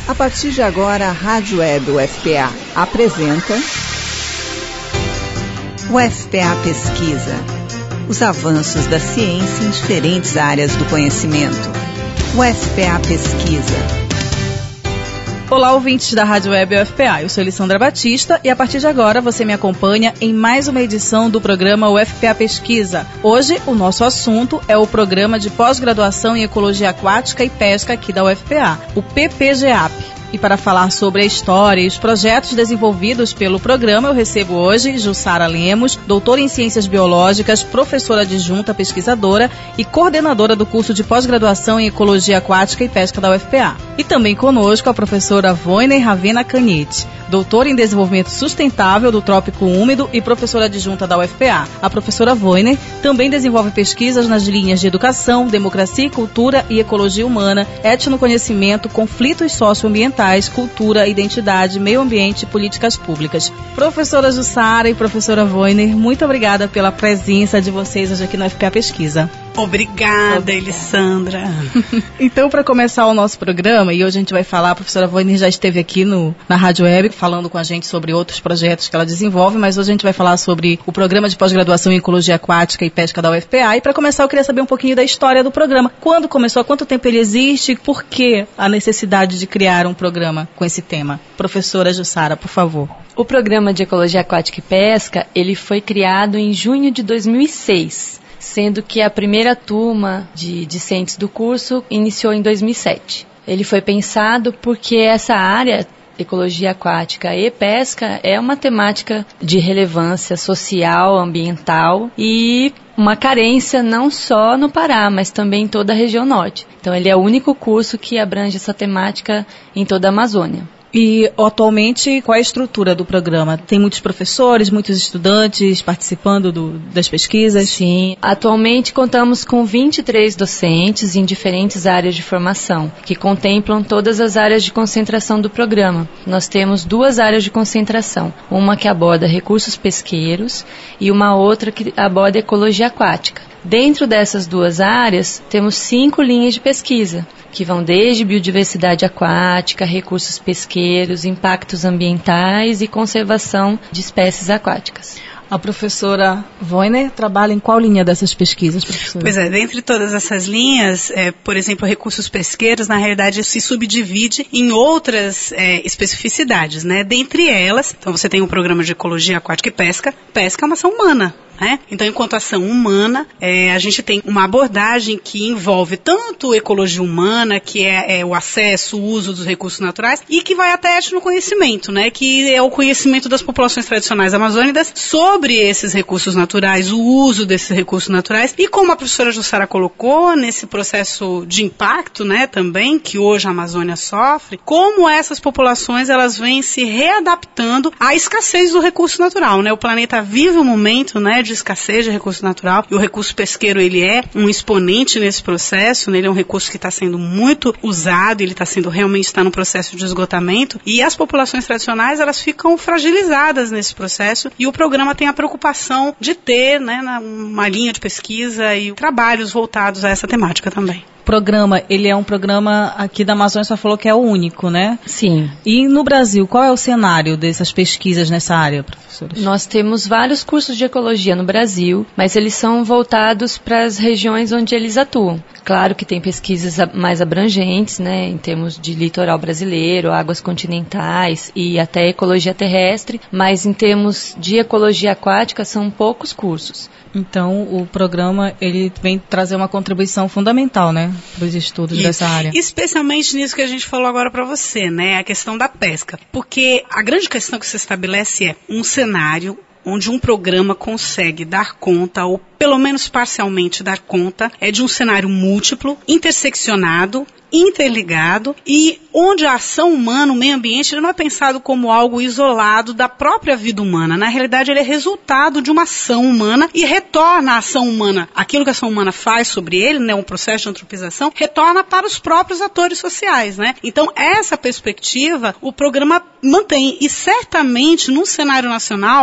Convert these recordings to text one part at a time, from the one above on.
A partir de agora, a Rádio Web UFPA apresenta UFPA Pesquisa. Os avanços da ciência em diferentes áreas do conhecimento. UFPA Pesquisa. Olá, ouvintes da Rádio Web UFPA. Eu sou Elisandra Batista e a partir de agora você me acompanha em mais uma edição do programa UFPA Pesquisa. Hoje o nosso assunto é o Programa de Pós-Graduação em Ecologia Aquática e Pesca aqui da UFPA, o PPGEAP. E para falar sobre a história e os projetos desenvolvidos pelo programa, eu recebo hoje Jussara Lemos, doutora em Ciências Biológicas, professora adjunta pesquisadora e coordenadora do curso de pós-graduação em Ecologia Aquática e Pesca da UFPA. E também conosco a professora Voiner Ravena Canite, doutora em Desenvolvimento Sustentável do Trópico Úmido e professora adjunta da UFPA. A professora Voiner também desenvolve pesquisas nas linhas de Educação, Democracia e Cultura e Ecologia Humana, Etnoconhecimento, Conflitos Socioambientais, Cultura, Identidade, Meio Ambiente e Políticas Públicas. Professora Jussara e professora Voiner, muito obrigada pela presença de vocês hoje aqui no UFPA Pesquisa. Obrigada, Elisandra. Então, para começar o nosso programa, e hoje a gente vai falar, a professora Voiner já esteve aqui na Rádio Web falando com a gente sobre outros projetos que ela desenvolve, mas hoje a gente vai falar sobre o Programa de Pós-Graduação em Ecologia Aquática e Pesca da UFPA. E para começar, eu queria saber um pouquinho da história do programa. Quando começou, há quanto tempo ele existe e por que a necessidade de criar um programa com esse tema? Professora Jussara, por favor. O Programa de Ecologia Aquática e Pesca, ele foi criado em junho de 2006. Sendo que a primeira turma de discentes do curso iniciou em 2007. Ele foi pensado porque essa área, ecologia aquática e pesca, é uma temática de relevância social, ambiental e uma carência não só no Pará, mas também em toda a região norte. Então ele é o único curso que abrange essa temática em toda a Amazônia. E, atualmente, qual é a estrutura do programa? Tem muitos professores, muitos estudantes participando das pesquisas? Sim. Atualmente, contamos com 23 docentes em diferentes áreas de formação, que contemplam todas as áreas de concentração do programa. Nós temos 2 áreas de concentração, uma que aborda recursos pesqueiros e uma outra que aborda ecologia aquática. Dentro dessas 2 áreas, temos 5 linhas de pesquisa, que vão desde biodiversidade aquática, recursos pesqueiros, impactos ambientais e conservação de espécies aquáticas. A professora Voiner trabalha em qual linha dessas pesquisas, professora? Pois é, dentre todas essas linhas, por exemplo, recursos pesqueiros, na realidade, se subdivide em outras especificidades, né? Dentre elas, então você tem o programa de ecologia aquática e pesca. Pesca é uma ação humana. Então, enquanto ação humana, a gente tem uma abordagem que envolve tanto ecologia humana, que é o acesso, o uso dos recursos naturais, e que vai até etnoconhecimento, né, que é o conhecimento das populações tradicionais amazônicas sobre esses recursos naturais, o uso desses recursos naturais, e como a professora Jussara colocou, nesse processo de impacto, né, também, que hoje a Amazônia sofre, como essas populações, elas vêm se readaptando à escassez do recurso natural, né, o planeta vive um momento, né, de escassez de recurso natural, e o recurso pesqueiro, ele é um exponente nesse processo, né? Ele é um recurso que está sendo muito usado, ele realmente está no processo de esgotamento, e as populações tradicionais, elas ficam fragilizadas nesse processo, e o programa tem a preocupação de ter, né, uma linha de pesquisa e trabalhos voltados a essa temática também. Programa, ele é um programa aqui da Amazônia, só falou que é o único, né? Sim. E no Brasil, qual é o cenário dessas pesquisas nessa área, professores? Nós temos vários cursos de ecologia no Brasil, mas eles são voltados para as regiões onde eles atuam. Claro que tem pesquisas mais abrangentes, né, em termos de litoral brasileiro, águas continentais e até ecologia terrestre, mas em termos de ecologia aquática são poucos cursos. Então, o programa, ele vem trazer uma contribuição fundamental, né, para os estudos dessa área. Especialmente nisso que a gente falou agora para você, né, a questão da pesca. Porque a grande questão que se estabelece é um cenário onde um programa consegue dar conta, ou pelo menos parcialmente dar conta, de um cenário múltiplo, interseccionado, interligado, e onde a ação humana, o meio ambiente, ele não é pensado como algo isolado da própria vida humana. Na realidade, ele é resultado de uma ação humana e retorna à ação humana. Aquilo que a ação humana faz sobre ele, né, um processo de antropização, retorna para os próprios atores sociais, né? Então, essa perspectiva, o programa mantém. E certamente, num cenário nacional, ele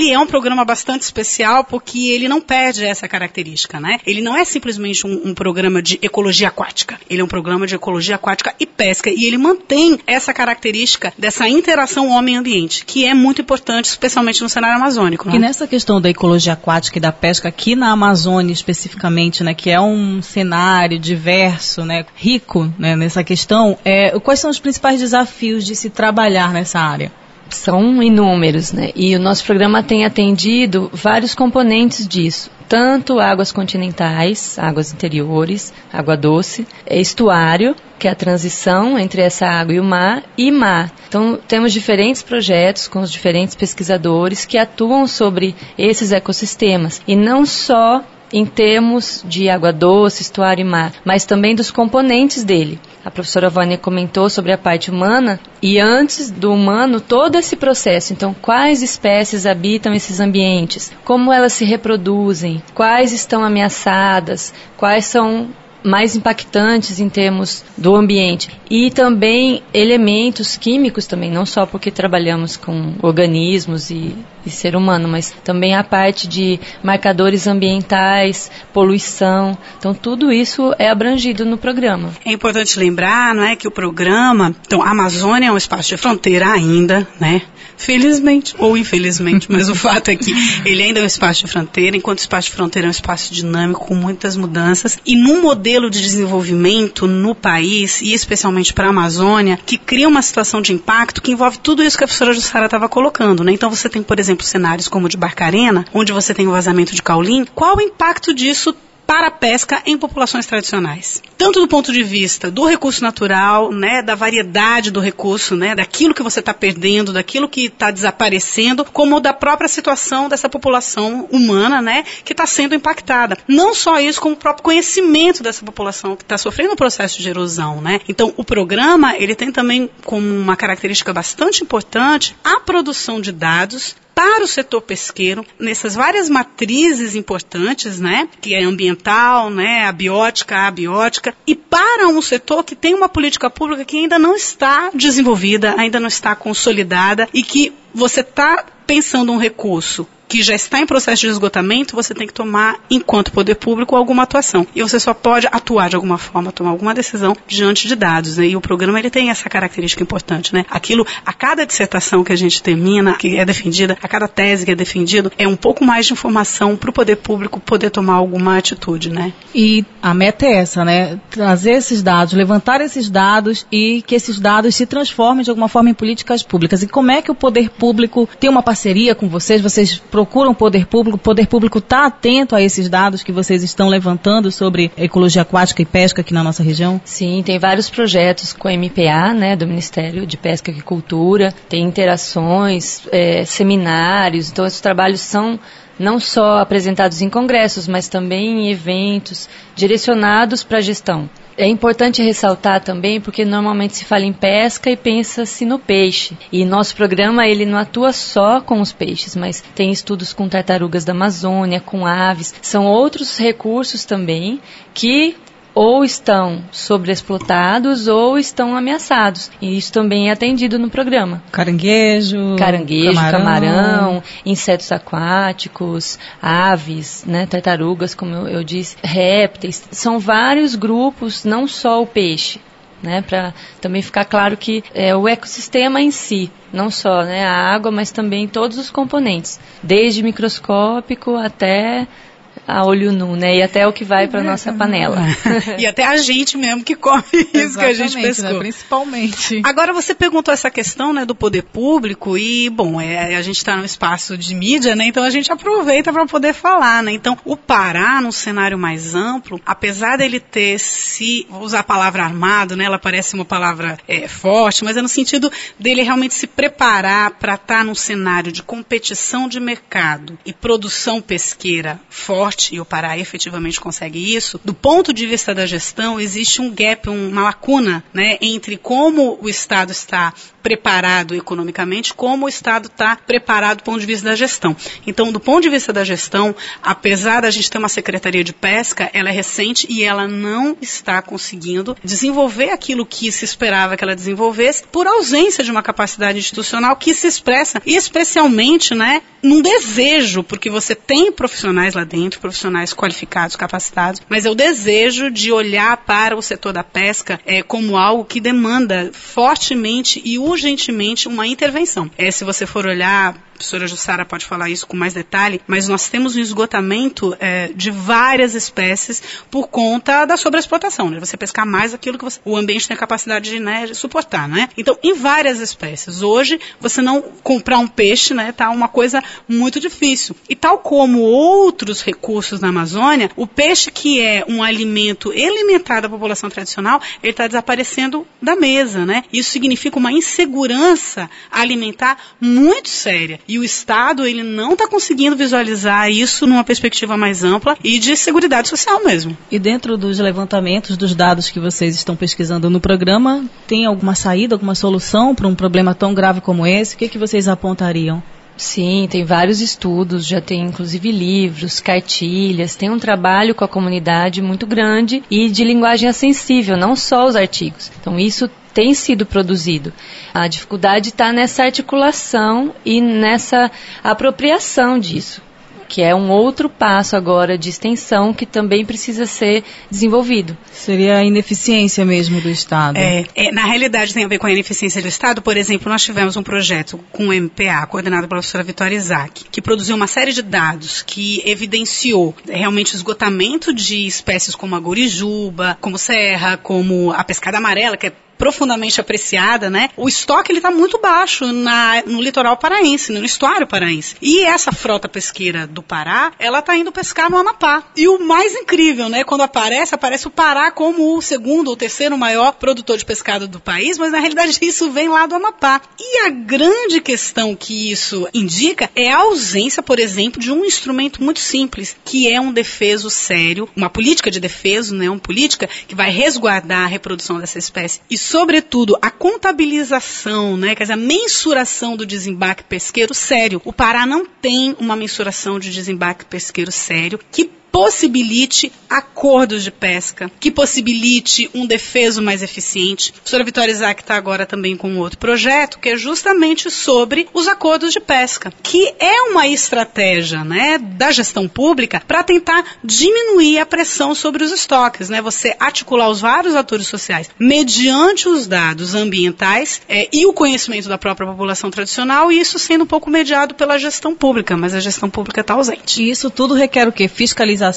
ele é um programa bastante especial porque ele não perde essa característica, né? Ele não é simplesmente um programa de ecologia aquática. Ele é um programa de ecologia aquática e pesca. E ele mantém essa característica dessa interação homem-ambiente, que é muito importante, especialmente no cenário amazônico. Né? E nessa questão da ecologia aquática e da pesca aqui na Amazônia especificamente, né, que é um cenário diverso, né, rico, né, nessa questão, quais são os principais desafios de se trabalhar nessa área? São inúmeros, né? E o nosso programa tem atendido vários componentes disso. Tanto águas continentais, águas interiores, água doce, estuário, que é a transição entre essa água e o mar, e mar. Então, temos diferentes projetos com os diferentes pesquisadores que atuam sobre esses ecossistemas. E não só em termos de água doce, estuário e mar, mas também dos componentes dele. A professora Vânia comentou sobre a parte humana e antes do humano todo esse processo. Então, quais espécies habitam esses ambientes? Como elas se reproduzem? Quais estão ameaçadas? Quais são mais impactantes em termos do ambiente? E também elementos químicos também, não só porque trabalhamos com organismos e ser humano, mas também a parte de marcadores ambientais, poluição. Então, tudo isso é abrangido no programa. É importante lembrar, não é, que o programa, então, a Amazônia é um espaço de fronteira ainda, né? Felizmente ou infelizmente, mas o fato é que ele ainda é um espaço de fronteira, enquanto o espaço de fronteira é um espaço dinâmico com muitas mudanças e num modelo de desenvolvimento no país e especialmente para a Amazônia, que cria uma situação de impacto que envolve tudo isso que a professora Jussara estava colocando, né? Então você tem, por exemplo, cenários como o de Barcarena, onde você tem o vazamento de caulim. Qual o impacto disso para a pesca em populações tradicionais? Tanto do ponto de vista do recurso natural, né, da variedade do recurso, né, daquilo que você está perdendo, daquilo que está desaparecendo, como da própria situação dessa população humana, né, que está sendo impactada. Não só isso, como o próprio conhecimento dessa população que está sofrendo o processo de erosão, né. Então, o programa, ele tem também como uma característica bastante importante a produção de dados para o setor pesqueiro, nessas várias matrizes importantes, né, que é ambiental, né, abiótica, e para um setor que tem uma política pública que ainda não está desenvolvida, ainda não está consolidada e que você está pensando um recurso que já está em processo de esgotamento, você tem que tomar, enquanto poder público, alguma atuação. E você só pode atuar de alguma forma, tomar alguma decisão diante de dados, né? E o programa, ele tem essa característica importante, né? Aquilo, a cada dissertação que a gente termina, que é defendida, a cada tese que é defendido, é um pouco mais de informação para o poder público poder tomar alguma atitude, né? E a meta é essa, né? Trazer esses dados, levantar esses dados e que esses dados se transformem de alguma forma em políticas públicas. E como é que o poder público tem uma parceria com vocês? Vocês procuram o poder público está atento a esses dados que vocês estão levantando sobre ecologia aquática e pesca aqui na nossa região? Sim, tem vários projetos com a MPA, né, do Ministério de Pesca e Agricultura, tem interações, seminários, então esses trabalhos são não só apresentados em congressos, mas também em eventos direcionados para a gestão. É importante ressaltar também, porque normalmente se fala em pesca e pensa-se no peixe. E nosso programa, ele não atua só com os peixes, mas tem estudos com tartarugas da Amazônia, com aves. São outros recursos também que ou estão sobreexplotados ou estão ameaçados. E isso também é atendido no programa. Caranguejo, camarão, insetos aquáticos, aves, né, tartarugas, como eu disse, répteis. São vários grupos, não só o peixe, né, para também ficar claro que é o ecossistema em si, não só, né, a água, mas também todos os componentes, desde microscópico até a olho nu, né? E até o que vai para nossa panela. E até a gente mesmo que come isso que a gente pescou. Né? Principalmente. Agora, você perguntou essa questão, né, do poder público e, bom, a gente está num espaço de mídia, né? Então a gente aproveita para poder falar, né? Então, o Pará, num cenário mais amplo, apesar dele ter, vou usar a palavra armado, né? Ela parece uma palavra forte, mas é no sentido dele realmente se preparar para estar num cenário de competição de mercado e produção pesqueira forte, forte, e o Pará efetivamente consegue isso, do ponto de vista da gestão, existe um gap, uma lacuna, né, entre como o Estado está preparado economicamente, como o Estado está preparado do ponto de vista da gestão. Então, do ponto de vista da gestão, apesar da gente ter uma Secretaria de Pesca, ela é recente e ela não está conseguindo desenvolver aquilo que se esperava que ela desenvolvesse por ausência de uma capacidade institucional que se expressa, especialmente, né, num desejo, porque você tem profissionais lá dentro, profissionais qualificados, capacitados, mas é o desejo de olhar para o setor da pesca como algo que demanda fortemente e urgentemente uma intervenção. Se você for olhar, a professora Jussara pode falar isso com mais detalhe, mas nós temos um esgotamento de várias espécies por conta da sobreexplotação, né? Você pescar mais aquilo que o ambiente tem a capacidade de suportar, né? Então, em várias espécies. Hoje, você não comprar um peixe, né, tá uma coisa muito difícil. E tal como outros recursos na Amazônia, o peixe que é um alimento elementar da população tradicional, ele está desaparecendo da mesa, né? Isso significa uma insegurança alimentar muito séria. E o Estado, ele não está conseguindo visualizar isso numa perspectiva mais ampla e de seguridade social mesmo. E dentro dos levantamentos dos dados que vocês estão pesquisando no programa, tem alguma saída, alguma solução para um problema tão grave como esse? O que vocês apontariam? Sim, tem vários estudos, já tem inclusive livros, cartilhas, tem um trabalho com a comunidade muito grande e de linguagem acessível, não só os artigos. Então isso tem sido produzido. A dificuldade está nessa articulação e nessa apropriação disso, que é um outro passo agora de extensão que também precisa ser desenvolvido. Seria a ineficiência mesmo do Estado. Na realidade tem a ver com a ineficiência do Estado. Por exemplo, nós tivemos um projeto com o MPA, coordenado pela professora Vitória Isaac, que produziu uma série de dados que evidenciou realmente o esgotamento de espécies como a gorijuba, como serra, como a pescada amarela, que é profundamente apreciada, né? O estoque ele está muito baixo no litoral paraense, no estuário paraense. E essa frota pesqueira do Pará, ela está indo pescar no Amapá. E o mais incrível, né? Quando aparece o Pará como o segundo ou terceiro maior produtor de pescado do país, mas na realidade isso vem lá do Amapá. E a grande questão que isso indica é a ausência, por exemplo, de um instrumento muito simples, que é um defeso sério, uma política de defeso, né? Uma política que vai resguardar a reprodução dessa espécie. E sobretudo, a contabilização, né, quer dizer, a mensuração do desembarque pesqueiro sério. O Pará não tem uma mensuração de desembarque pesqueiro sério que possibilite acordos de pesca, que possibilite um defeso mais eficiente. A professora Vitória Isaac está agora também com um outro projeto, que é justamente sobre os acordos de pesca, que é uma estratégia, né, da gestão pública para tentar diminuir a pressão sobre os estoques, né, você articular os vários atores sociais mediante os dados ambientais e o conhecimento da própria população tradicional, e isso sendo um pouco mediado pela gestão pública, mas a gestão pública está ausente. E isso tudo requer o quê? Fiscalização,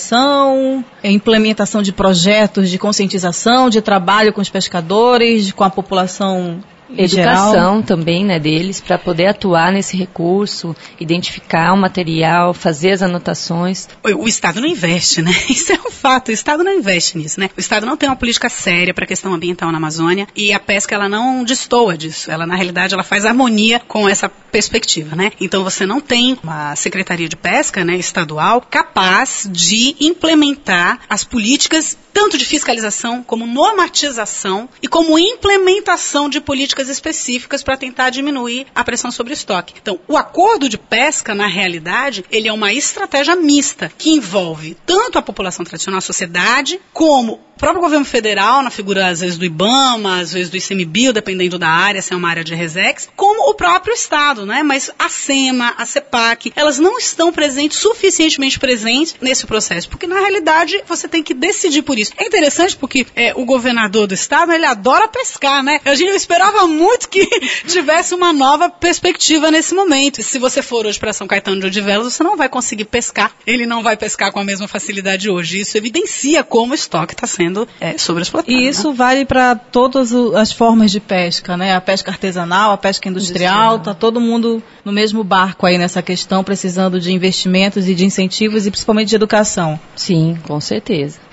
implementação de projetos de conscientização, de trabalho com os pescadores, com a população educação geral. Também, né, deles, para poder atuar nesse recurso, identificar o material, fazer as anotações. O Estado não investe, né? Isso é um fato, o Estado não investe nisso, né? O Estado não tem uma política séria para a questão ambiental na Amazônia e a pesca, ela não destoa disso. Ela, na realidade, ela faz harmonia com essa perspectiva, né? Então, você não tem uma Secretaria de Pesca, né, estadual, capaz de implementar as políticas tanto de fiscalização, como normatização e como implementação de políticas específicas para tentar diminuir a pressão sobre o estoque. Então, o acordo de pesca, na realidade, ele é uma estratégia mista, que envolve tanto a população tradicional, a sociedade, como o próprio governo federal, na figura, às vezes, do IBAMA, às vezes do ICMBio, dependendo da área, se é uma área de RESEX, como o próprio Estado, né? Mas a SEMA, a CEPAC, elas não estão suficientemente presentes nesse processo, porque, na realidade, você tem que decidir por isso. É interessante porque o governador do Estado, ele adora pescar, né? Eu esperava muito que tivesse uma nova perspectiva nesse momento. E se você for hoje para São Caetano de Odivelas, você não vai conseguir pescar. Ele não vai pescar com a mesma facilidade hoje. Isso evidencia como o estoque está sendo sobreexplotado. E isso vale para todas as formas de pesca, né? A pesca artesanal, a pesca industrial, está todo mundo no mesmo barco aí nessa questão, precisando de investimentos e de incentivos e principalmente de educação. Sim, com certeza.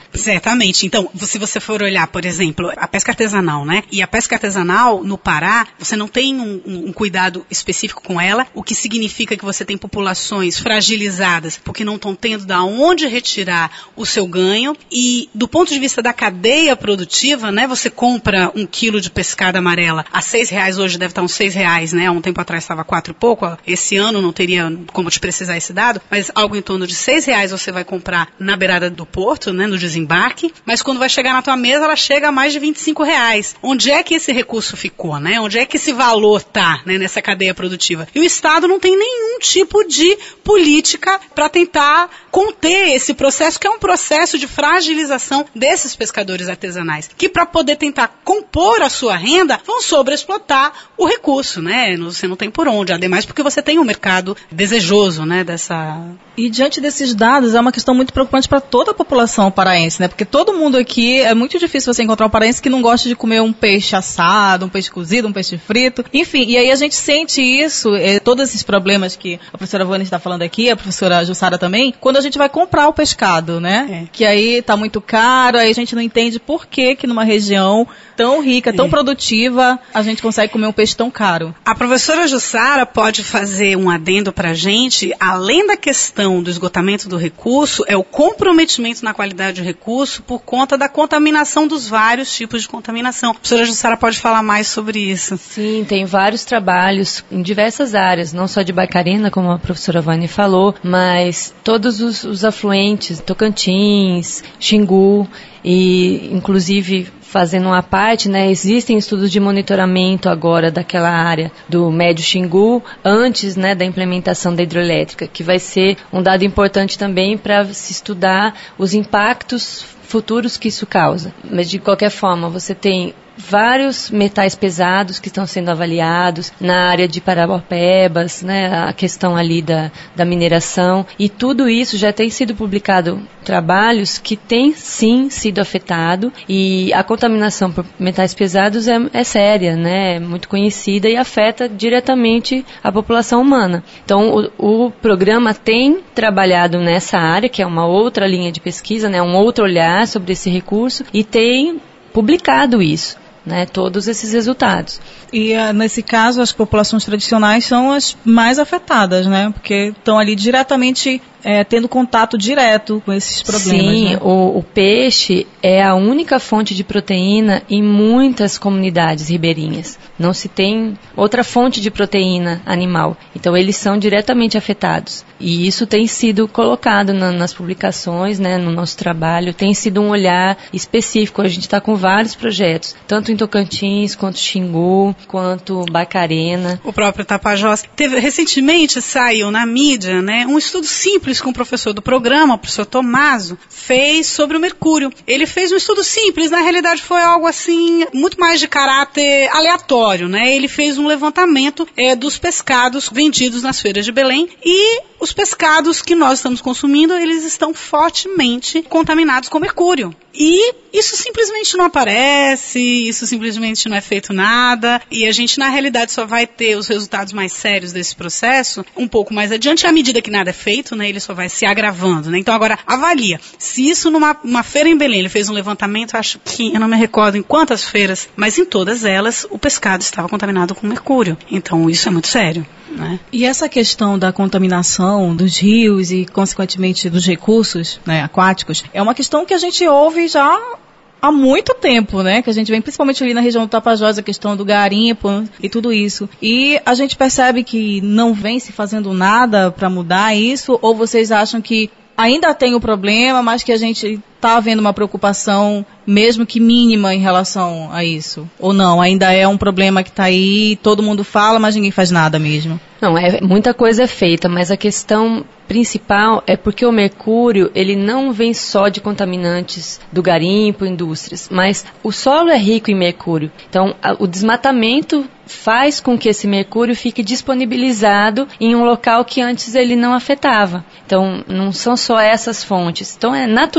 Certamente. Então, se você for olhar, por exemplo, a pesca artesanal, né? E a pesca artesanal, no Pará, você não tem um cuidado específico com ela, o que significa que você tem populações fragilizadas, porque não estão tendo da onde retirar o seu ganho. E, do ponto de vista da cadeia produtiva, né? Você compra 1 quilo de pescada amarela a R$6, hoje deve estar uns R$6, né? Há um tempo atrás estava 4 e pouco, esse ano não teria como te precisar esse dado, mas algo em torno de R$6 você vai comprar na beirada do porto, né? No desembarque, mas quando vai chegar na tua mesa, ela chega a mais de R$25. Onde é que esse recurso ficou, né? Onde é que esse valor tá, né, nessa cadeia produtiva? E o Estado não tem nenhum tipo de política para tentar conter esse processo, que é um processo de fragilização desses pescadores artesanais, que para poder tentar compor a sua renda, vão sobreexplotar o recurso, né? Você não tem por onde, ademais porque você tem um mercado desejoso, né, dessa... E diante desses dados, é uma questão muito preocupante para toda a população paraense, né? Porque todo mundo aqui, é muito difícil você encontrar um paraense que não gosta de comer um peixe assado, um peixe cozido, um peixe frito. Enfim, e aí a gente sente isso, todos esses problemas que a professora Vânia está falando aqui, a professora Jussara também, quando a gente vai comprar o pescado, né? Que aí tá muito caro, aí a gente não entende por que numa região tão rica, tão produtiva, a gente consegue comer um peixe tão caro. A professora Jussara pode fazer um adendo pra gente, além da questão do esgotamento do recurso, é o comprometimento na qualidade do recurso por conta da contaminação dos vários tipos de contaminação. A professora Jussara pode falar mais sobre isso. Sim, tem vários trabalhos em diversas áreas, não só de Barcarena, como a professora Vânia falou, mas todos os afluentes, Tocantins, Xingu, e inclusive fazendo uma parte, né, existem estudos de monitoramento agora daquela área do Médio Xingu, antes, né, da implementação da hidroelétrica, que vai ser um dado importante também para se estudar os impactos futuros que isso causa. Mas de qualquer forma, você tem vários metais pesados que estão sendo avaliados na área de Parauapebas, né, a questão ali da mineração, e tudo isso já tem sido publicado trabalhos que têm sim sido afetado, e a contaminação por metais pesados é séria, né, é muito conhecida e afeta diretamente a população humana. Então o programa tem trabalhado nessa área, que é uma outra linha de pesquisa, né, um outro olhar sobre esse recurso, e tem publicado isso, né, todos esses resultados. E nesse caso, as populações tradicionais são as mais afetadas, né? Porque estão ali diretamente tendo contato direto com esses problemas. Sim, né? O peixe é a única fonte de proteína em muitas comunidades ribeirinhas. Não se tem outra fonte de proteína animal. Então, eles são diretamente afetados. E isso tem sido colocado nas publicações, né, no nosso trabalho. Tem sido um olhar específico. A gente está com vários projetos, tanto em Tocantins, quanto Xingu, quanto Barcarena. O próprio Tapajós. Recentemente saiu na mídia, né, um estudo simples que um professor do programa, o professor Tomaso, fez sobre o mercúrio. Ele fez um estudo simples, na realidade foi algo assim, muito mais de caráter aleatório, né? Ele fez um levantamento dos pescados vendidos nas feiras de Belém, e os pescados que nós estamos consumindo, eles estão fortemente contaminados com mercúrio. E isso simplesmente não aparece, isso simplesmente não é feito nada, e a gente na realidade só vai ter os resultados mais sérios desse processo um pouco mais adiante, à medida que nada é feito, né, ele só vai se agravando, né? Então agora avalia, se isso numa feira em Belém, ele fez um levantamento, acho que, eu não me recordo em quantas feiras, mas em todas elas o pescado estava contaminado com mercúrio, então isso é muito sério, né? E essa questão da contaminação dos rios e consequentemente dos recursos, né, aquáticos, é uma questão que a gente ouve já há muito tempo, né? Que a gente vem principalmente ali na região do Tapajós, a questão do garimpo e tudo isso. E a gente percebe que não vem se fazendo nada para mudar isso, ou vocês acham que ainda tem o problema, mas que a gente está havendo uma preocupação, mesmo que mínima, em relação a isso? Ou não, ainda é um problema que está aí, todo mundo fala, mas ninguém faz nada mesmo? Não, muita coisa é feita, mas a questão principal é porque o mercúrio, ele não vem só de contaminantes do garimpo, indústrias, mas o solo é rico em mercúrio. Então, o desmatamento faz com que esse mercúrio fique disponibilizado em um local que antes ele não afetava. Então, não são só essas fontes. Então, naturalmente,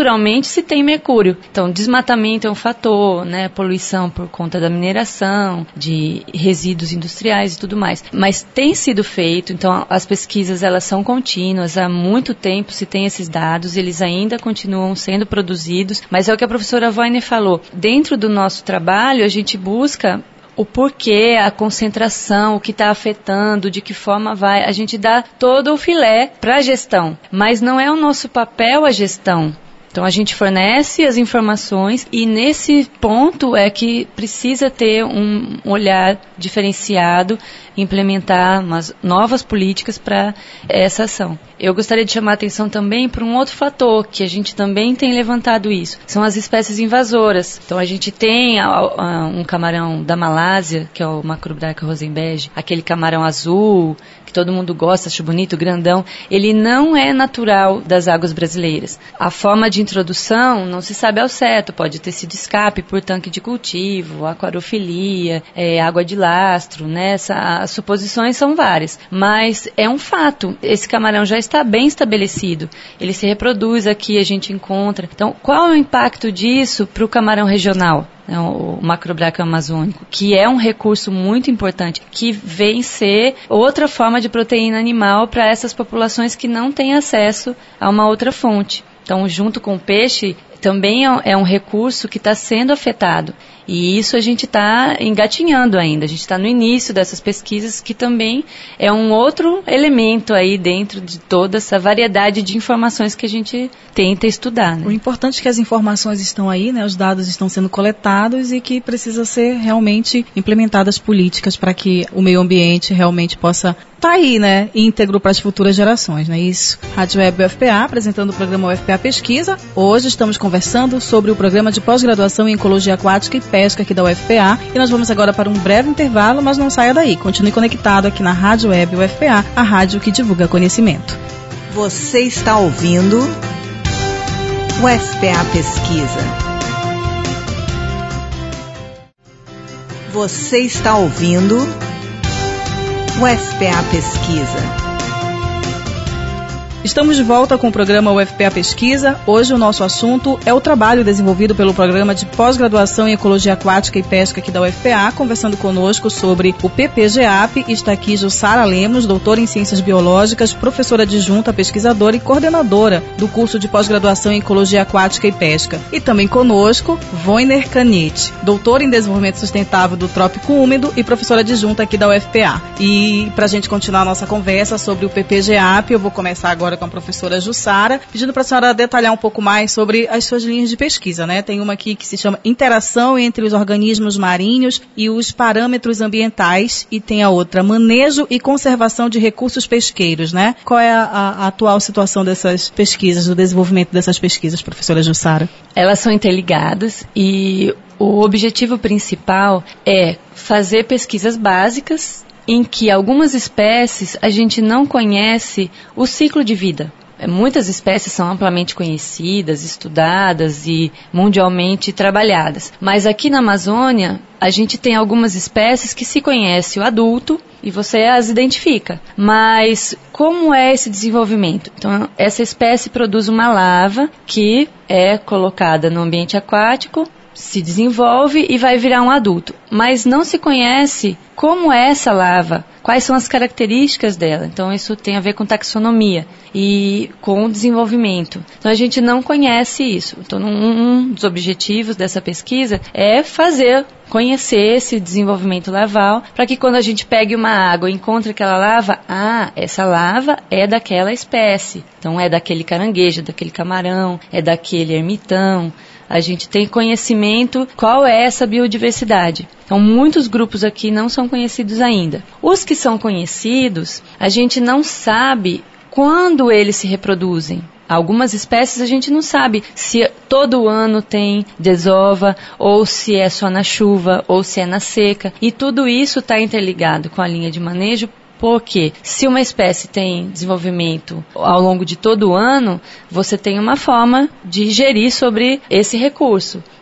se tem mercúrio. Então, desmatamento é um fator, né? Poluição por conta da mineração, de resíduos industriais e tudo mais. Mas tem sido feito, então as pesquisas elas são contínuas, há muito tempo se tem esses dados, eles ainda continuam sendo produzidos, mas é o que a professora Voiner falou. Dentro do nosso trabalho, a gente busca o porquê, a concentração, o que está afetando, de que forma vai. A gente dá todo o filé para a gestão, mas não é o nosso papel a gestão. Então, a gente fornece as informações e nesse ponto é que precisa ter um olhar diferenciado, implementar umas novas políticas para essa ação. Eu gostaria de chamar a atenção também para um outro fator, que a gente também tem levantado isso, são as espécies invasoras. Então, a gente tem um camarão da Malásia, que é o Macrobraca rosenberg, aquele camarão azul, que todo mundo gosta, acha bonito, grandão. Ele não é natural das águas brasileiras. A forma de introdução não se sabe ao certo, pode ter sido escape por tanque de cultivo, aquariofilia, água de lastro, né? As suposições são várias, mas é um fato, esse camarão já está bem estabelecido, ele se reproduz aqui, a gente encontra. Então, qual é o impacto disso para o camarão regional? O Macrobraca amazônico, que é um recurso muito importante, que vem ser outra forma de proteína animal para essas populações que não têm acesso a uma outra fonte. Então, junto com o peixe, também é um recurso que está sendo afetado. E isso a gente está engatinhando ainda, a gente está no início dessas pesquisas, que também é um outro elemento aí dentro de toda essa variedade de informações que a gente tenta estudar. Né? O importante é que as informações estão aí, né, os dados estão sendo coletados e que precisa ser realmente implementadas políticas para que o meio ambiente realmente possa estar aí, né, íntegro para as futuras gerações, não é isso? Rádio Web UFPA, apresentando o programa UFPA Pesquisa. Hoje estamos conversando sobre o programa de pós-graduação em Ecologia Aquática e Pesca aqui da UFPA, e nós vamos agora para um breve intervalo, mas não saia daí. Continue conectado aqui na Rádio Web UFPA, a rádio que divulga conhecimento. Você está ouvindo UFPA Pesquisa. Você está ouvindo UFPA Pesquisa. Estamos de volta com o programa UFPA Pesquisa. Hoje o nosso assunto é o trabalho desenvolvido pelo Programa de Pós-Graduação em Ecologia Aquática e Pesca aqui da UFPA. Conversando conosco sobre o PPGAP, está aqui Jussara Lemos, doutora em Ciências Biológicas, professora adjunta, pesquisadora e coordenadora do curso de Pós-Graduação em Ecologia Aquática e Pesca. E também conosco, Voiner Canetti, doutora em Desenvolvimento Sustentável do Trópico Úmido e professora adjunta aqui da UFPA. E para a gente continuar a nossa conversa sobre o PPGAP, eu vou começar agora com a professora Jussara, pedindo para a senhora detalhar um pouco mais sobre as suas linhas de pesquisa, né? Tem uma aqui que se chama Interação entre os organismos marinhos e os parâmetros ambientais, e tem a outra, Manejo e Conservação de Recursos Pesqueiros, né? Qual é a atual situação dessas pesquisas, do desenvolvimento dessas pesquisas, professora Jussara? Elas são interligadas e o objetivo principal é fazer pesquisas básicas em que algumas espécies a gente não conhece o ciclo de vida. Muitas espécies são amplamente conhecidas, estudadas e mundialmente trabalhadas. Mas aqui na Amazônia, a gente tem algumas espécies que se conhece o adulto e você as identifica. Mas como é esse desenvolvimento? Então, essa espécie produz uma larva que é colocada no ambiente aquático, se desenvolve e vai virar um adulto. Mas não se conhece como é essa larva, quais são as características dela. Então, isso tem a ver com taxonomia e com o desenvolvimento. Então, a gente não conhece isso. Então, um dos objetivos dessa pesquisa é conhecer esse desenvolvimento larval, para que quando a gente pegue uma água e encontre aquela larva, essa larva é daquela espécie. Então, é daquele caranguejo, daquele camarão, é daquele ermitão. A gente tem conhecimento qual é essa biodiversidade. Então, muitos grupos aqui não são conhecidos ainda. Os que são conhecidos, a gente não sabe quando eles se reproduzem. Algumas espécies a gente não sabe se todo ano tem desova, ou se é só na chuva, ou se é na seca. E tudo isso está interligado com a linha de manejo, porque se uma espécie tem desenvolvimento ao longo de todo o ano, você tem uma forma de gerir sobre esse recurso.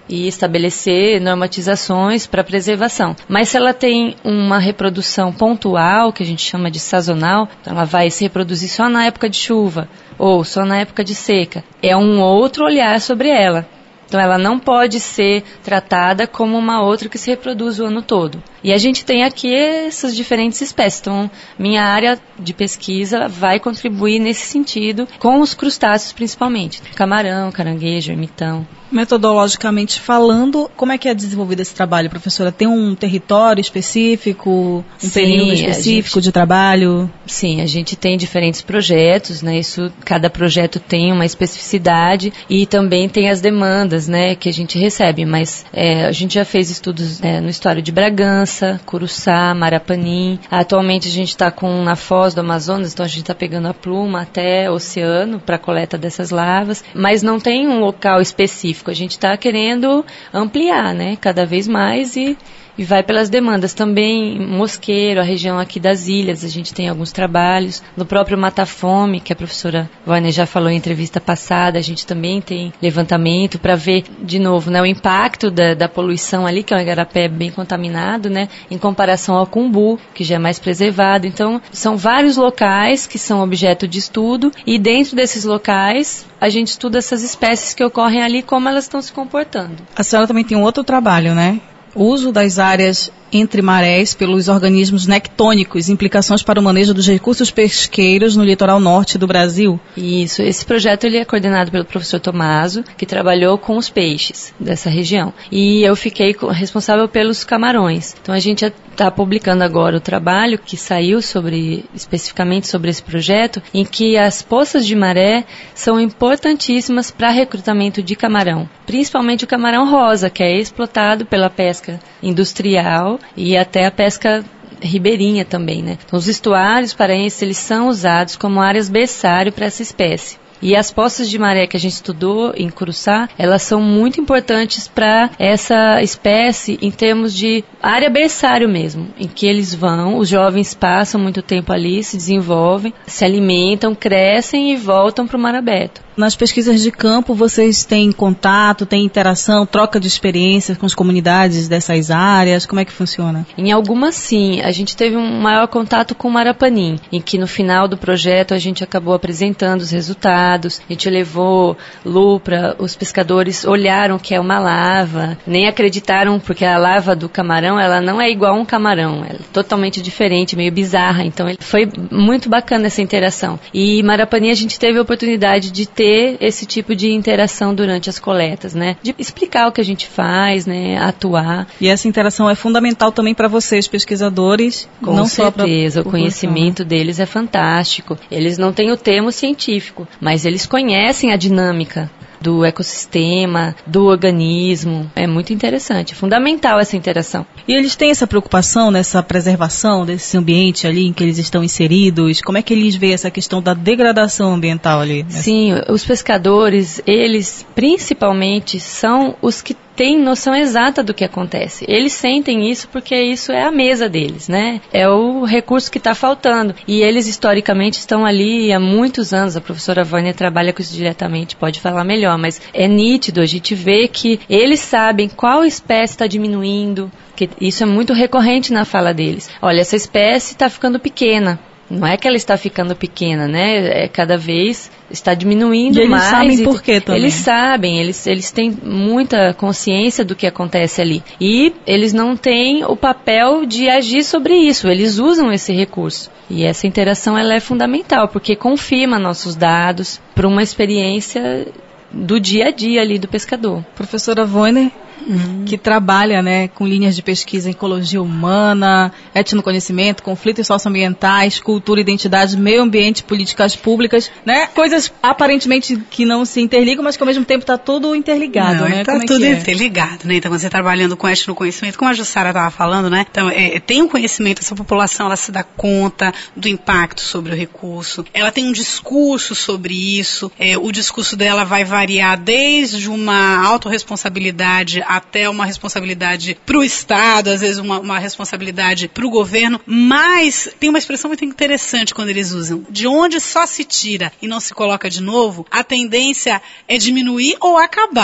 e estabelecer normatizações para preservação. Mas se ela tem uma reprodução pontual, que a gente chama de sazonal, então ela vai se reproduzir só na época de chuva ou só na época de seca, é um outro olhar sobre ela. Então ela não pode ser tratada como uma outra que se reproduz o ano todo. E a gente tem aqui essas diferentes espécies. Então minha área de pesquisa vai contribuir nesse sentido com os crustáceos principalmente. Camarão, caranguejo, ermitão. Metodologicamente falando, como é que é desenvolvido esse trabalho, professora? Tem um território específico, um período específico de trabalho? Sim, a gente tem diferentes projetos, né? Cada projeto tem uma especificidade e também tem as demandas, né, que a gente recebe. Mas a gente já fez estudos no estado de Bragança, Curuçá, Marapanim. Atualmente a gente está na foz do Amazonas, então a gente está pegando a pluma até o oceano para a coleta dessas larvas, mas não tem um local específico. A gente está querendo ampliar, né, cada vez mais e vai pelas demandas. Também Mosqueiro, a região aqui das ilhas, a gente tem alguns trabalhos. No próprio Mata-Fome, que a professora Vânia já falou em entrevista passada, a gente também tem levantamento para ver, de novo, né, o impacto da poluição ali, que é um igarapé bem contaminado, né, em comparação ao Cumbu, que já é mais preservado. Então, são vários locais que são objeto de estudo e dentro desses locais a gente estuda essas espécies que ocorrem ali, como elas estão se comportando. A senhora também tem um outro trabalho, né? O uso das áreas entre marés pelos organismos nectônicos, implicações para o manejo dos recursos pesqueiros no litoral norte do Brasil. Isso, esse projeto ele é coordenado pelo professor Tomaso, que trabalhou com os peixes dessa região. E eu fiquei responsável pelos camarões. Então a gente está publicando agora o trabalho que saiu especificamente sobre esse projeto, em que as poças de maré são importantíssimas para recrutamento de camarão, principalmente o camarão rosa, que é explotado pela pesca industrial e até a pesca ribeirinha também, né? Então, os estuários paraenses, eles são usados como áreas berçário para essa espécie. E as poças de maré que a gente estudou em Curuçá, elas são muito importantes para essa espécie em termos de área berçário mesmo, em que eles vão, os jovens passam muito tempo ali, se desenvolvem, se alimentam, crescem e voltam para o mar aberto. Nas pesquisas de campo, vocês têm contato, têm interação, troca de experiências com as comunidades dessas áreas? Como é que funciona? Em algumas, sim. A gente teve um maior contato com o Marapanim, em que no final do projeto a gente acabou apresentando os resultados, a gente levou lupra, os pescadores olharam que é uma larva, nem acreditaram, porque a larva do camarão, ela não é igual a um camarão, ela é totalmente diferente, meio bizarra. Então, foi muito bacana essa interação. E Marapanim a gente teve a oportunidade de ter esse tipo de interação durante as coletas, né? De explicar o que a gente faz, né? Atuar. E essa interação é fundamental também para vocês, pesquisadores? Com certeza, o conhecimento deles é fantástico. Eles não têm o termo científico, mas eles conhecem a dinâmica do ecossistema, do organismo. É muito interessante, é fundamental essa interação. E eles têm essa preocupação nessa preservação desse ambiente ali em que eles estão inseridos? Como é que eles veem essa questão da degradação ambiental ali? Sim, os pescadores, eles principalmente são os que têm noção exata do que acontece. Eles sentem isso porque isso é a mesa deles, né? É o recurso que está faltando. E eles, historicamente, estão ali há muitos anos. A professora Vânia trabalha com isso diretamente, pode falar melhor, mas é nítido, a gente vê que eles sabem qual espécie está diminuindo, que isso é muito recorrente na fala deles. Olha, essa espécie está ficando pequena. Não é que ela está ficando pequena, né? Cada vez está diminuindo mais. E eles sabem por quê também. Eles sabem, eles têm muita consciência do que acontece ali. E eles não têm o papel de agir sobre isso, eles usam esse recurso. E essa interação ela é fundamental, porque confirma nossos dados para uma experiência do dia a dia ali do pescador. Professora Vânia, que trabalha, né, com linhas de pesquisa em ecologia humana, etnoconhecimento, conflitos socioambientais, cultura, identidade, meio ambiente, políticas públicas, né? Coisas aparentemente que não se interligam, mas que ao mesmo tempo está tudo interligado, não, né? Está tudo interligado, né? Então, você trabalhando com etnoconhecimento, como a Jussara estava falando, né? Então, tem um conhecimento, essa população, ela se dá conta do impacto sobre o recurso, ela tem um discurso sobre isso, o discurso dela vai variar desde uma autorresponsabilidade até uma responsabilidade para o Estado, às vezes uma responsabilidade para o governo, mas tem uma expressão muito interessante quando eles usam. De onde só se tira e não se coloca de novo, a tendência é diminuir ou acabar.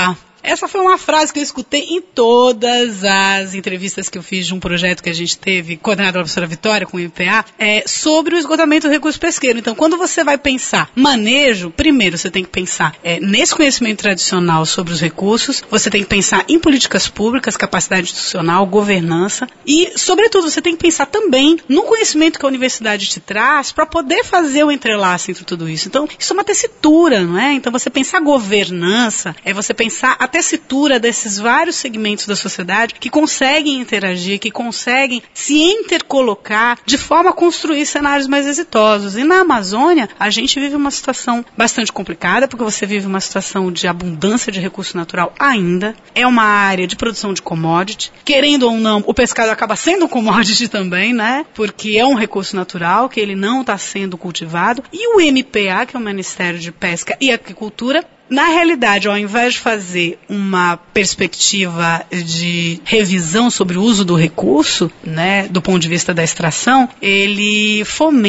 Essa foi uma frase que eu escutei em todas as entrevistas que eu fiz de um projeto que a gente teve, coordenado pela professora Vitória com o IPA, sobre o esgotamento do recurso pesqueiro. Então, quando você vai pensar manejo, primeiro você tem que pensar nesse conhecimento tradicional sobre os recursos, você tem que pensar em políticas públicas, capacidade institucional, governança e, sobretudo, você tem que pensar também no conhecimento que a universidade te traz para poder fazer o entrelaço entre tudo isso. Então, isso é uma tessitura, não é? Então, você pensar governança é você pensar a tessitura desses vários segmentos da sociedade que conseguem interagir, que conseguem se intercolocar de forma a construir cenários mais exitosos. E na Amazônia, a gente vive uma situação bastante complicada, porque você vive uma situação de abundância de recurso natural ainda. É uma área de produção de commodity. Querendo ou não, o pescado acaba sendo um commodity também, né? Porque é um recurso natural que ele não está sendo cultivado. E o MPA, que é o Ministério de Pesca e Agricultura, na realidade, ao invés de fazer uma perspectiva de revisão sobre o uso do recurso, né, do ponto de vista da extração, ele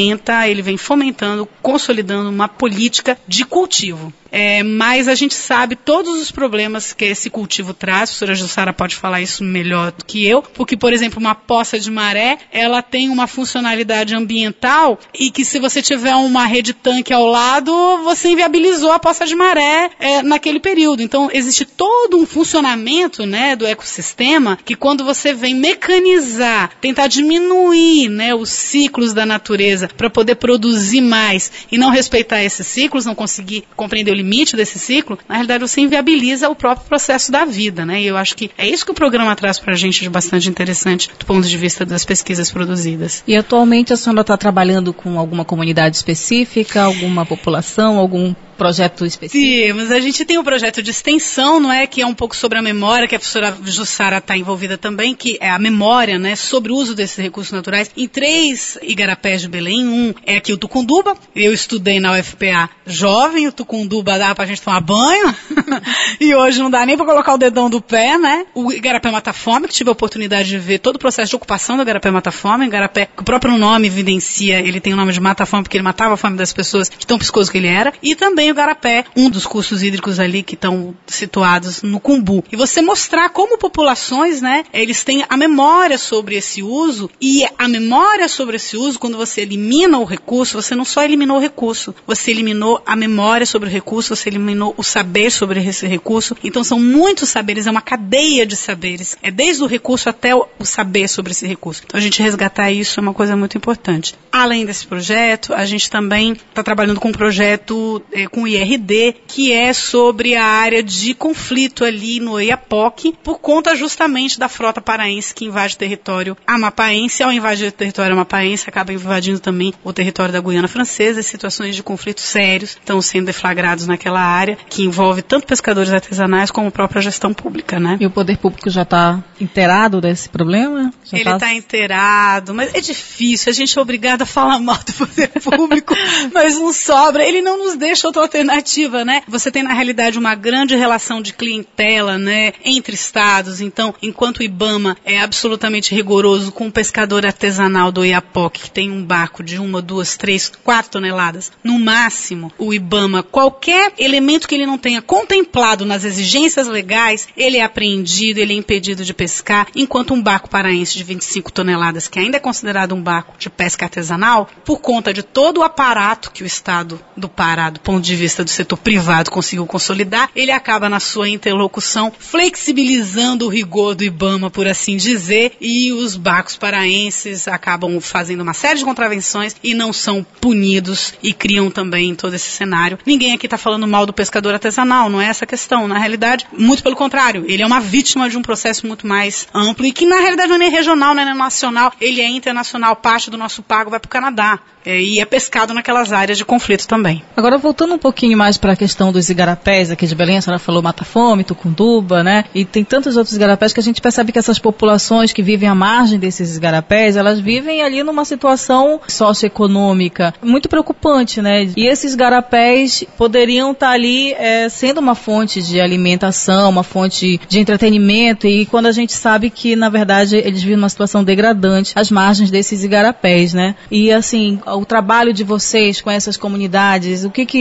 vem fomentando, consolidando uma política de cultivo. Mas a gente sabe todos os problemas que esse cultivo traz, a professora Jussara pode falar isso melhor do que eu, porque, por exemplo, uma poça de maré, ela tem uma funcionalidade ambiental e que se você tiver uma rede tanque ao lado, você inviabilizou a poça de maré naquele período. Então, existe todo um funcionamento, né, do ecossistema que quando você vem mecanizar, tentar diminuir, né, os ciclos da natureza para poder produzir mais e não respeitar esses ciclos, não conseguir compreender o limite desse ciclo, na realidade você inviabiliza o próprio processo da vida, né? E eu acho que é isso que o programa traz pra gente de bastante interessante do ponto de vista das pesquisas produzidas. E atualmente a senhora está trabalhando com alguma comunidade específica, alguma população, algum projeto específico? Sim, mas a gente tem um projeto de extensão, não é? Que é um pouco sobre a memória, que a professora Jussara está envolvida também, que é a memória, né? Sobre o uso desses recursos naturais em 3 igarapés de Belém. Um é aqui o Tucunduba. Eu estudei na UFPA jovem, o Tucunduba dá pra gente tomar banho. E hoje não dá nem pra colocar o dedão do pé, né? O Igarapé Mata-Fome, que tive a oportunidade de ver todo o processo de ocupação do Igarapé Mata-Fome. Igarapé, que o próprio nome evidencia, ele tem o nome de Mata-Fome porque ele matava a fome das pessoas de tão piscoso que ele era. E também o Igarapé, um dos cursos hídricos ali que estão situados no Cumbu. E você mostrar como populações, né, eles têm a memória sobre esse uso, e a memória sobre esse uso, quando você elimina o recurso, você não só eliminou o recurso, você eliminou a memória sobre o recurso, você eliminou o saber sobre esse recurso. Então são muitos saberes, é uma cadeia de saberes. É desde o recurso até o saber sobre esse recurso. Então a gente resgatar isso é uma coisa muito importante. Além desse projeto, a gente também está trabalhando com um projeto com o IRD, que é sobre a área de conflito ali no Oiapoque, por conta justamente da frota paraense que invade o território amapaense. Ao invadir o território amapaense, acaba invadindo também o território da Guiana Francesa, e situações de conflito sérios estão sendo deflagrados naquela área, que envolve tanto pescadores artesanais como a própria gestão pública, né? E o poder público já está inteirado desse problema? Ele está inteirado, mas é difícil, a gente é obrigado a falar mal do poder público, mas não sobra, ele não nos deixa outra alternativa, né? Você tem na realidade uma grande relação de clientela, né, entre estados. Então, enquanto o IBAMA é absolutamente rigoroso com o pescador artesanal do Oiapoque, que tem um barco de 1, 2, 3, 4 toneladas, no máximo, o IBAMA, qualquer elemento que ele não tenha contemplado nas exigências legais, ele é apreendido, ele é impedido de pescar, enquanto um barco paraense de 25 toneladas, que ainda é considerado um barco de pesca artesanal, por conta de todo o aparato que o Estado do Pará, do ponto de vista do setor privado, conseguiu consolidar, ele acaba na sua interlocução flexibilizando o rigor do IBAMA, por assim dizer, e os barcos paraenses acabam fazendo uma série de contravenções e não são punidos e criam também todo esse cenário. Ninguém aqui está falando mal do pescador artesanal, não é essa a questão. Na realidade, muito pelo contrário, ele é uma vítima de um processo muito mais amplo e que na realidade não é nem regional, não é nem nacional, ele é internacional, parte do nosso pago vai para o Canadá. E é pescado naquelas áreas de conflito também. Agora, voltando um pouquinho mais para a questão dos igarapés aqui de Belém, a senhora falou Mata-Fome, Tucunduba, né? E tem tantos outros igarapés que a gente percebe que essas populações que vivem à margem desses igarapés, elas vivem ali numa situação socioeconômica muito preocupante, né? E esses igarapés poderiam estar ali sendo uma fonte de alimentação, uma fonte de entretenimento, e quando a gente sabe que, na verdade, eles vivem numa situação degradante às margens desses igarapés, né? E, assim, o trabalho de vocês com essas comunidades,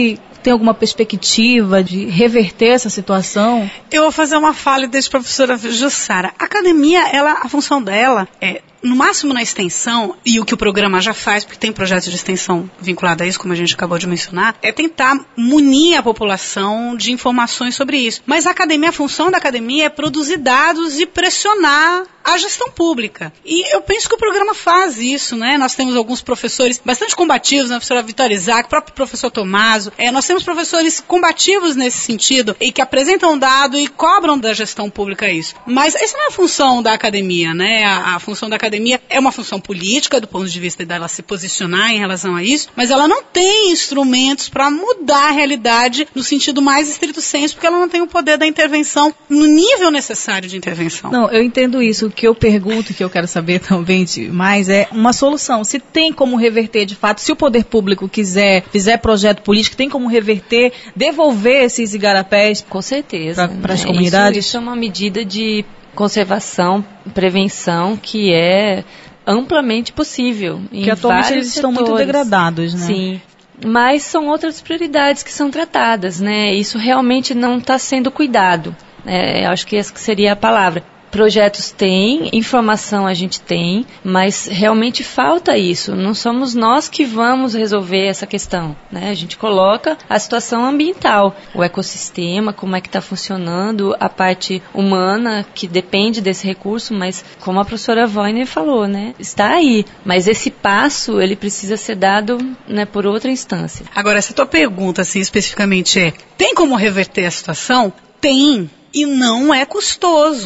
tem alguma perspectiva de reverter essa situação? Eu vou fazer uma fala desde a professora Jussara. A academia, a função dela é, no máximo na extensão, e o que o programa já faz, porque tem projetos de extensão vinculado a isso, como a gente acabou de mencionar, é tentar munir a população de informações sobre isso. Mas a função da academia é produzir dados e pressionar a gestão pública. E eu penso que o programa faz isso, né? Nós temos alguns professores bastante combativos, né? A professora Vitória Isaac, o próprio professor Tomaso. Nós temos professores combativos nesse sentido e que apresentam dado e cobram da gestão pública isso. Mas essa não é a função da academia, né? A função da academia é uma função política, do ponto de vista dela se posicionar em relação a isso, mas ela não tem instrumentos para mudar a realidade no sentido mais estrito senso, porque ela não tem o poder da intervenção no nível necessário de intervenção. Não, eu entendo isso. O que eu pergunto, que eu quero saber também mais, é uma solução. Se tem como reverter, de fato, se o poder público fizer projeto político, tem como reverter, devolver esses igarapés? Com certeza. Para as comunidades? Isso é uma medida de conservação, prevenção, que é amplamente possível. Que atualmente eles estão muito degradados, né? Sim. Mas são outras prioridades que são tratadas, né? Isso realmente não está sendo cuidado. Acho que essa seria a palavra. Projetos tem, informação a gente tem, mas realmente falta isso. Não somos nós que vamos resolver essa questão, né? A gente coloca a situação ambiental, o ecossistema, como é que está funcionando, a parte humana que depende desse recurso, mas como a professora Voiner falou, né? Está aí, mas esse passo ele precisa ser dado, né, por outra instância. Agora, essa tua pergunta assim, especificamente tem como reverter a situação? Tem. E não é custoso,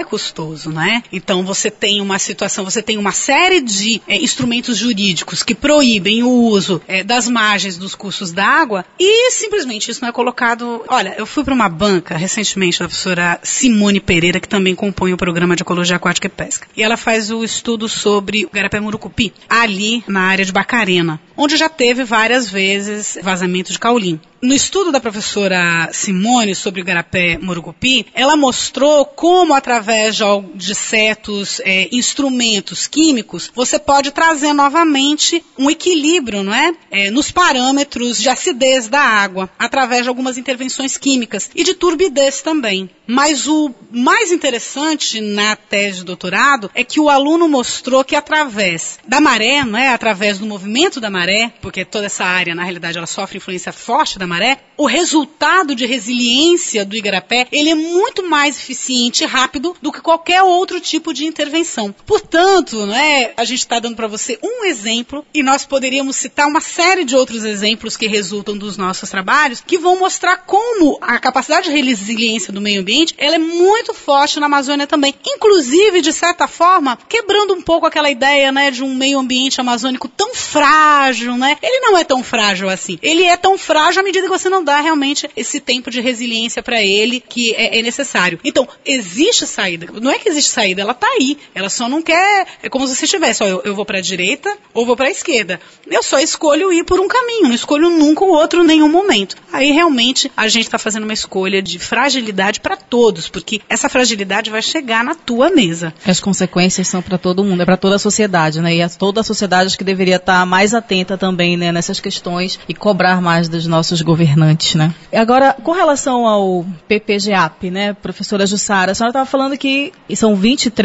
né? Então você tem uma situação, você tem uma série de instrumentos jurídicos que proíbem o uso das margens dos cursos d'água e simplesmente isso não é colocado. Olha, eu fui para uma banca recentemente da professora Simone Pereira, que também compõe o programa de Ecologia Aquática e Pesca. E ela faz o estudo sobre o Igarapé Murucupi, ali na área de Bacarena, onde já teve várias vezes vazamento de caulim. No estudo da professora Simone sobre o Igarapé Murucupi, ela mostrou como, através de certos instrumentos químicos, você pode trazer novamente um equilíbrio, não é? Nos parâmetros de acidez da água, através de algumas intervenções químicas e de turbidez também. Mas o mais interessante na tese de doutorado é que o aluno mostrou que através da maré, não é? Através do movimento da maré, porque toda essa área, na realidade, ela sofre influência forte da maré, o resultado de resiliência do igarapé, ele é muito mais eficiente e rápido do que qualquer outro tipo de intervenção. Portanto, não é? A gente está dando para você um exemplo e nós poderíamos citar uma série de outros exemplos que resultam dos nossos trabalhos que vão mostrar como a capacidade de resiliência do meio ambiente, ela é muito forte na Amazônia também. Inclusive, de certa forma, quebrando um pouco aquela ideia, né, de um meio ambiente amazônico tão frágil, né? Ele não é tão frágil assim. Ele é tão frágil à medida que você não dá realmente esse tempo de resiliência para ele que é necessário. Então, existe saída. Não é que existe saída, ela tá aí. Ela só não quer, é como se você tivesse, eu vou para a direita ou vou para a esquerda. Eu só escolho ir por um caminho, não escolho nunca o outro em nenhum momento. Aí realmente a gente está fazendo uma escolha de fragilidade para todos, porque essa fragilidade vai chegar na tua mesa. As consequências são para todo mundo, é para toda a sociedade, né? E toda a sociedade que deveria estar mais atenta também, né, nessas questões e cobrar mais dos nossos governantes, né? Agora, com relação ao PPGAP, né, professora Jussara, a senhora estava falando que são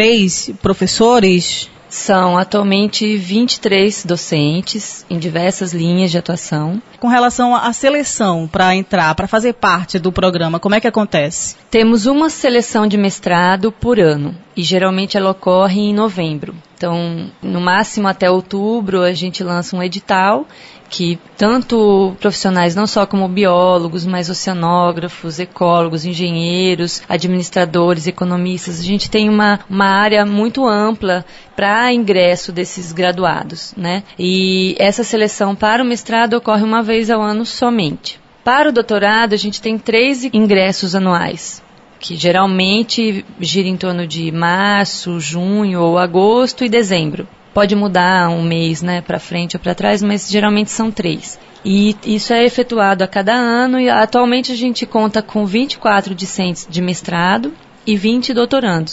23 professores. São atualmente 23 docentes em diversas linhas de atuação. Com relação à seleção para entrar, para fazer parte do programa, como é que acontece? Temos uma seleção de mestrado por ano e geralmente ela ocorre em novembro. Então, no máximo até outubro, a gente lança um edital que tanto profissionais, não só como biólogos, mas oceanógrafos, ecólogos, engenheiros, administradores, economistas, a gente tem uma área muito ampla para ingresso desses graduados, né? E essa seleção para o mestrado ocorre uma vez ao ano somente. Para o doutorado, a gente tem 3 ingressos anuais, que geralmente gira em torno de março, junho ou agosto e dezembro. Pode mudar um mês, né, para frente ou para trás, mas geralmente são 3. E isso é efetuado a cada ano e atualmente a gente conta com 24 discentes de mestrado e 20 doutorandos.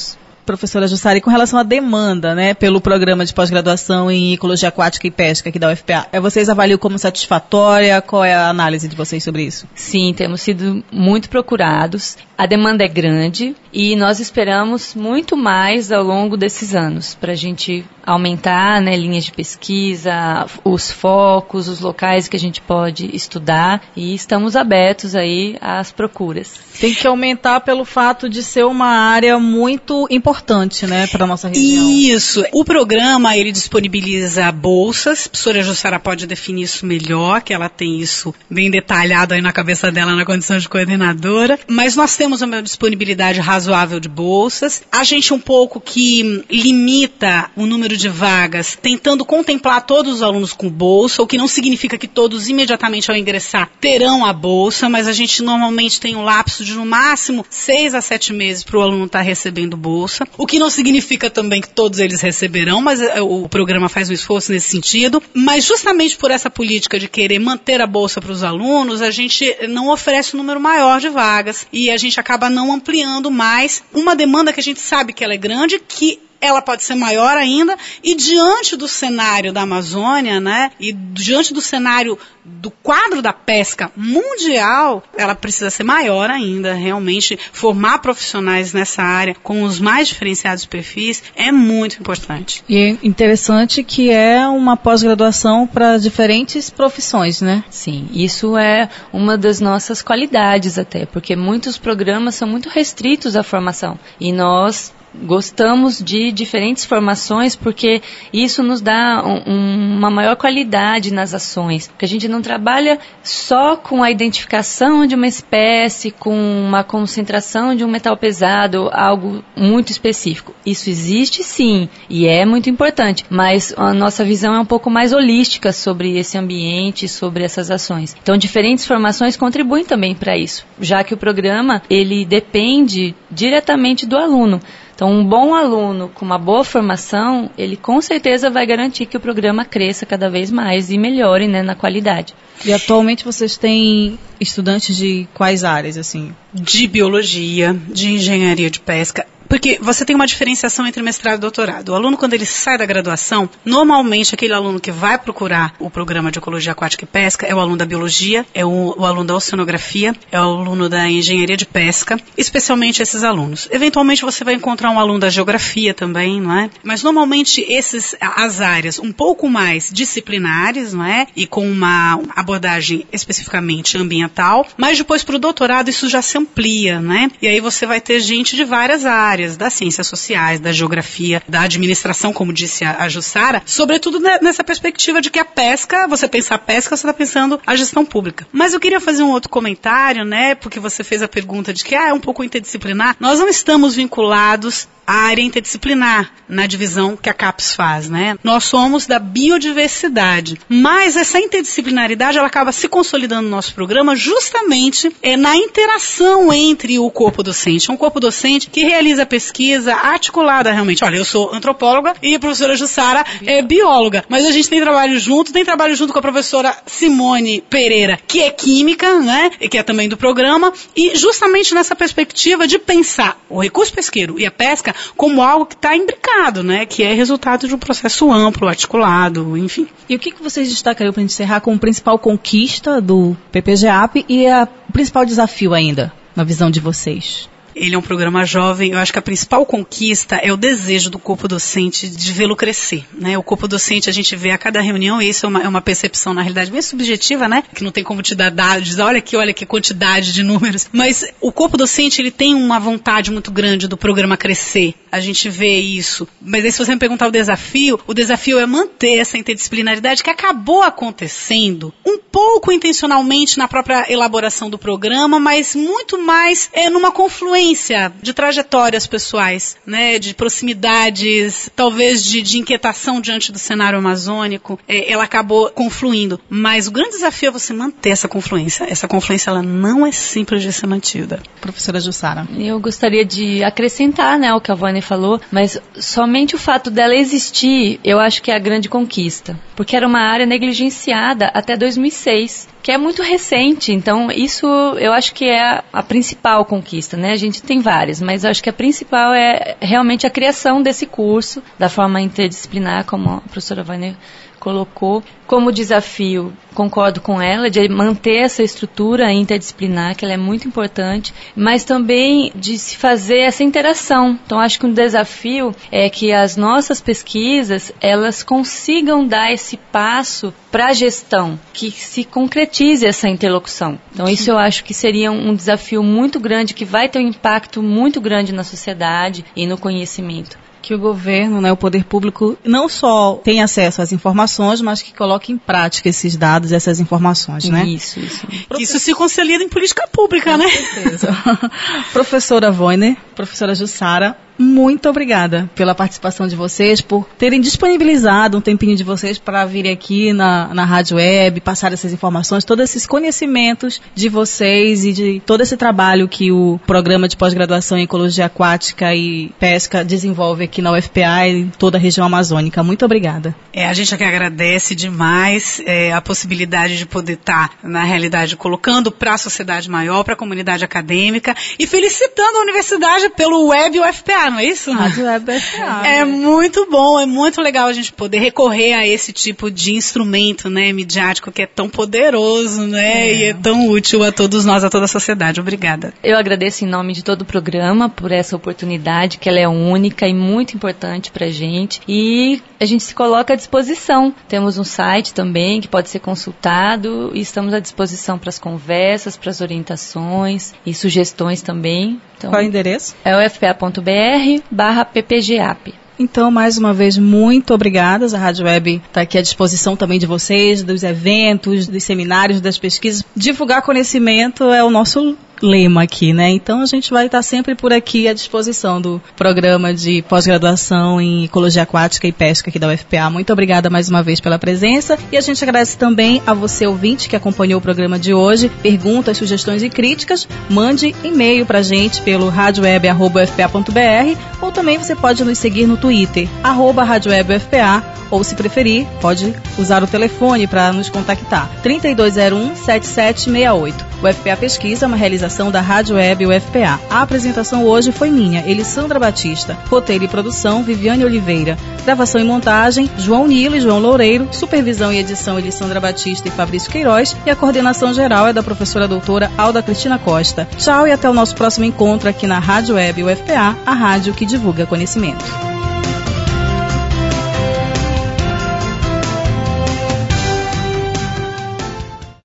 professora Jussara, com relação à demanda, né, pelo programa de pós-graduação em Ecologia Aquática e Pesca aqui da UFPA, vocês avaliam como satisfatória? Qual é a análise de vocês sobre isso? Sim, temos sido muito procurados, a demanda é grande e nós esperamos muito mais ao longo desses anos para a gente aumentar, né, linhas de pesquisa, os focos, os locais que a gente pode estudar, e estamos abertos aí às procuras. Tem que aumentar pelo fato de ser uma área muito importante, né, para a nossa região. Isso. O programa, ele disponibiliza bolsas. A professora Jussara pode definir isso melhor, que ela tem isso bem detalhado aí na cabeça dela na condição de coordenadora. Mas nós temos uma disponibilidade razoável de bolsas. A gente um pouco que limita o número de vagas, tentando contemplar todos os alunos com bolsa, o que não significa que todos imediatamente ao ingressar terão a bolsa, mas a gente normalmente tem um lapso de no máximo 6 a 7 meses para o aluno estar recebendo bolsa, o que não significa também que todos eles receberão, mas o programa faz um esforço nesse sentido. Mas justamente por essa política de querer manter a bolsa para os alunos, a gente não oferece um número maior de vagas e a gente acaba não ampliando mais uma demanda que a gente sabe que ela é grande, que ela pode ser maior ainda, e diante do cenário da Amazônia, né, e diante do cenário do quadro da pesca mundial, ela precisa ser maior ainda. Realmente, formar profissionais nessa área com os mais diferenciados perfis é muito importante. E é interessante que é uma pós-graduação para diferentes profissões, né? Sim, isso é uma das nossas qualidades até, porque muitos programas são muito restritos à formação, e nós gostamos de diferentes formações porque isso nos dá uma maior qualidade nas ações, porque a gente não trabalha só com a identificação de uma espécie, com uma concentração de um metal pesado, algo muito específico. Isso existe sim, e é muito importante, mas a nossa visão é um pouco mais holística sobre esse ambiente, sobre essas ações. Então, diferentes formações contribuem também para isso, já que o programa, ele depende diretamente do aluno. Então, um bom aluno com uma boa formação, ele com certeza vai garantir que o programa cresça cada vez mais e melhore, né, na qualidade. E atualmente vocês têm estudantes de quais áreas, assim? De biologia, de engenharia de pesca. Porque você tem uma diferenciação entre mestrado e doutorado. O aluno, quando ele sai da graduação, normalmente aquele aluno que vai procurar o programa de Ecologia Aquática e Pesca é o aluno da biologia, é o aluno da oceanografia, é o aluno da engenharia de pesca, especialmente esses alunos. Eventualmente você vai encontrar um aluno da geografia também, não é? Mas normalmente as áreas um pouco mais disciplinares, não é? E com uma abordagem especificamente ambiental, mas depois para o doutorado isso já se amplia, né? E aí você vai ter gente de várias áreas, das ciências sociais, da geografia, da administração, como disse a Jussara, sobretudo nessa perspectiva de que a pesca, você pensa a pesca, você está pensando a gestão pública. Mas eu queria fazer um outro comentário, né, porque você fez a pergunta de que é um pouco interdisciplinar. Nós não estamos vinculados à área interdisciplinar na divisão que a CAPES faz, né? Nós somos da biodiversidade, mas essa interdisciplinaridade ela acaba se consolidando no nosso programa justamente na interação entre o corpo docente. É um corpo docente que realiza pesquisa articulada realmente. Olha, eu sou antropóloga e a professora Jussara é bióloga, mas a gente tem trabalho junto com a professora Simone Pereira, que é química, né? E que é também do programa, e justamente nessa perspectiva de pensar o recurso pesqueiro e a pesca como algo que está imbricado, né? Que é resultado de um processo amplo, articulado, enfim. E o que vocês destacariam para encerrar como principal conquista do PPGAP e o principal desafio ainda, na visão de vocês? Ele é um programa jovem. Eu acho que a principal conquista é o desejo do corpo docente de vê-lo crescer, né? O corpo docente a gente vê a cada reunião, e isso é uma percepção, na realidade, bem subjetiva, né? Que não tem como te dar dados, olha que quantidade de números. Mas o corpo docente, ele tem uma vontade muito grande do programa crescer. A gente vê isso. Mas aí se você me perguntar o desafio é manter essa interdisciplinaridade que acabou acontecendo um pouco intencionalmente na própria elaboração do programa, mas muito mais numa confluência de trajetórias pessoais, né, de proximidades, talvez de inquietação diante do cenário amazônico, ela acabou confluindo. Mas o grande desafio é você manter essa confluência. Essa confluência, ela não é simples de ser mantida. Professora Jussara. Eu gostaria de acrescentar, né, o que a Vânia falou, mas somente o fato dela existir, eu acho que é a grande conquista. Porque era uma área negligenciada até 2006. que é muito recente. Então, isso eu acho que é a principal conquista, né? A gente tem várias, mas eu acho que a principal é realmente a criação desse curso, da forma interdisciplinar, como a professora Vânia colocou. Como desafio, concordo com ela, de manter essa estrutura interdisciplinar, que ela é muito importante, mas também de se fazer essa interação. Então, acho que um desafio é que as nossas pesquisas, elas consigam dar esse passo para a gestão, que se concretize essa interlocução. Então, isso eu acho que seria um desafio muito grande, que vai ter um impacto muito grande na sociedade e no conhecimento. Que o governo, né, o poder público, não só tem acesso às informações, mas que coloque em prática esses dados, essas informações, né? Isso. Isso se consolida em política pública, né? Com certeza. Professora Vânia, professora Jussara, muito obrigada pela participação de vocês, por terem disponibilizado um tempinho de vocês para virem aqui na Rádio Web, passar essas informações, todos esses conhecimentos de vocês e de todo esse trabalho que o programa de pós-graduação em Ecologia Aquática e Pesca desenvolve aqui na UFPA e em toda a região amazônica. Muito obrigada. A gente aqui agradece demais a possibilidade de poder estar, na realidade, colocando para a sociedade maior, para a comunidade acadêmica e felicitando a universidade pelo Web UFPA. Não é isso? Rádio Web UFPA. É muito bom, é muito legal a gente poder recorrer a esse tipo de instrumento, né, midiático, que é tão poderoso, né, e é tão útil a todos nós, a toda a sociedade. Obrigada. Eu agradeço em nome de todo o programa por essa oportunidade, que ela é única e muito importante pra gente, e a gente se coloca à disposição. Temos um site também que pode ser consultado e estamos à disposição para as conversas, para as orientações e sugestões também. Então, qual é o endereço? É ufpa.br/ppgap. Então, mais uma vez, muito obrigadas. A Rádio Web está aqui à disposição também de vocês, dos eventos, dos seminários, das pesquisas. Divulgar conhecimento é o nosso lema aqui, né? Então, a gente vai estar sempre por aqui à disposição do programa de pós-graduação em Ecologia Aquática e Pesca aqui da UFPA. Muito obrigada mais uma vez pela presença. E a gente agradece também a você, ouvinte, que acompanhou o programa de hoje. Perguntas, sugestões e críticas, mande e-mail pra gente pelo radioweb@ufpa.br, ou também você pode nos seguir no Twitter, @radiowebufpa, ou se preferir, pode usar o telefone para nos contactar, 3201-7768. O UFPA Pesquisa é uma realização da Rádio Web UFPA. A apresentação hoje foi minha, Elisandra Batista. Roteiro e produção, Viviane Oliveira. Gravação e montagem, João Nilo e João Loureiro. Supervisão e edição, Elisandra Batista e Fabrício Queiroz. E a coordenação geral é da professora doutora Alda Cristina Costa. Tchau e até o nosso próximo encontro aqui na Rádio Web UFPA, a rádio que divulga conhecimento.